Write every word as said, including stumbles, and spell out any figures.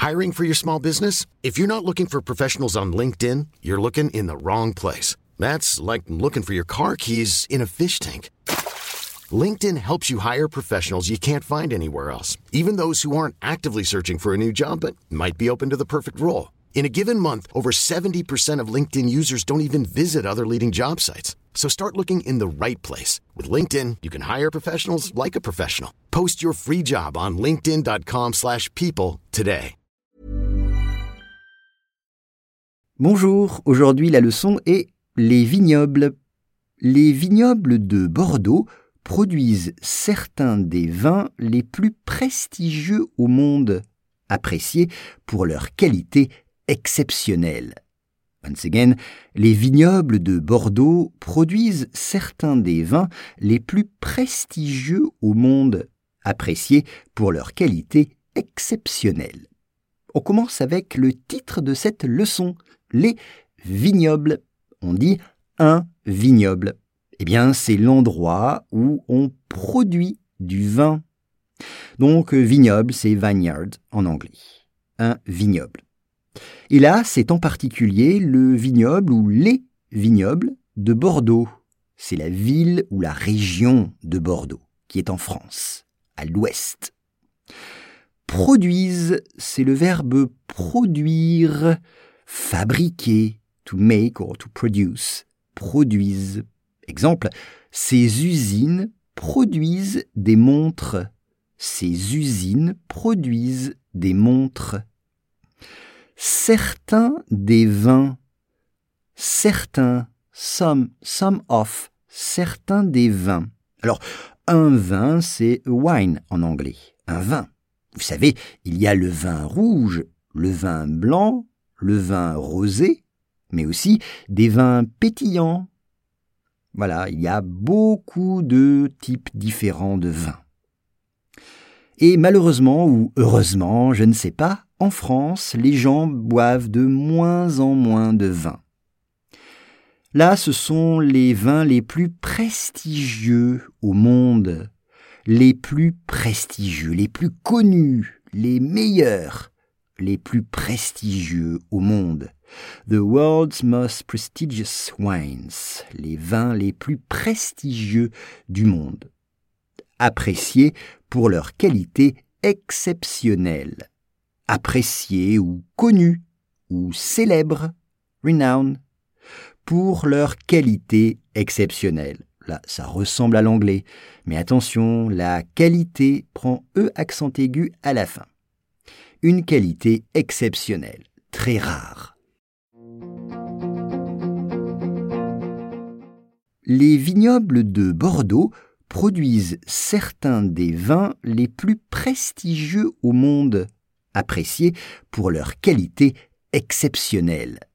Hiring for your small business? If you're not looking for professionals on LinkedIn, you're looking in the wrong place. That's like looking for your car keys in a fish tank. LinkedIn helps you hire professionals you can't find anywhere else, even those who aren't actively searching for a new job but might be open to the perfect role. In a given month, over seventy percent of LinkedIn users don't even visit other leading job sites. So start looking in the right place. With LinkedIn, you can hire professionals like a professional. Post your free job on linkedin dot com slash people today. Bonjour, aujourd'hui la leçon est les vignobles. Les vignobles de Bordeaux produisent certains des vins les plus prestigieux au monde, appréciés pour leur qualité exceptionnelle. Once again, les vignobles de Bordeaux produisent certains des vins les plus prestigieux au monde, appréciés pour leur qualité exceptionnelle. On commence avec le titre de cette leçon, les vignobles. On dit un vignoble. Eh bien, c'est l'endroit où on produit du vin. Donc, vignoble, c'est vineyard en anglais. Un vignoble. Et là, c'est en particulier le vignoble ou les vignobles de Bordeaux. C'est la ville ou la région de Bordeaux, qui est en France, à l'ouest. Produisent, c'est le verbe produire, fabriquer, to make or to produce, produisent. Exemple, ces usines produisent des montres. Ces usines produisent des montres. Certains des vins. Certains, some, some of, certains des vins. Alors, un vin, c'est a wine en anglais, un vin. Vous savez, il y a le vin rouge, le vin blanc, le vin rosé, mais aussi des vins pétillants. Voilà, il y a beaucoup de types différents de vins. Et malheureusement ou heureusement, je ne sais pas, en France, les gens boivent de moins en moins de vin. Là, ce sont les vins les plus prestigieux au monde, les plus prestigieux, les plus connus, les meilleurs, les plus prestigieux au monde. The world's most prestigious wines, les vins les plus prestigieux du monde, appréciés pour leur qualité exceptionnelle, appréciés ou connus ou célèbres, renowned, pour leur qualité exceptionnelle. Là, ça ressemble à l'anglais, mais attention, la qualité prend E accent aigu à la fin. Une qualité exceptionnelle, très rare. Les vignobles de Bordeaux produisent certains des vins les plus prestigieux au monde, appréciés pour leur qualité exceptionnelle.